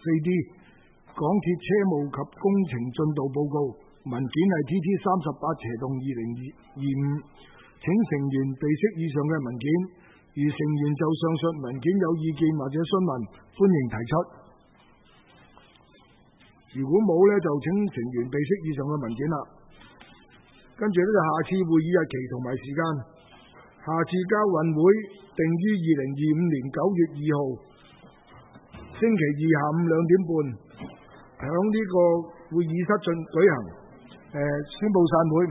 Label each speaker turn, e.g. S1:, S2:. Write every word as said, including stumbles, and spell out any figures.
S1: D 港鐵車務及工程進度報告，文件係 T T 三十八斜洞二零二五，請成員備悉以上嘅文件。如成員就上述文件有意見或者詢問，歡迎提出。如果冇呢，就請成員備悉以上嘅文件啦。跟住呢，就下次會議日期同埋時間。下次交運會定於二零二五年九月二號星期二下午兩點半，響呢個會議室進舉行。誒、呃，宣佈散會。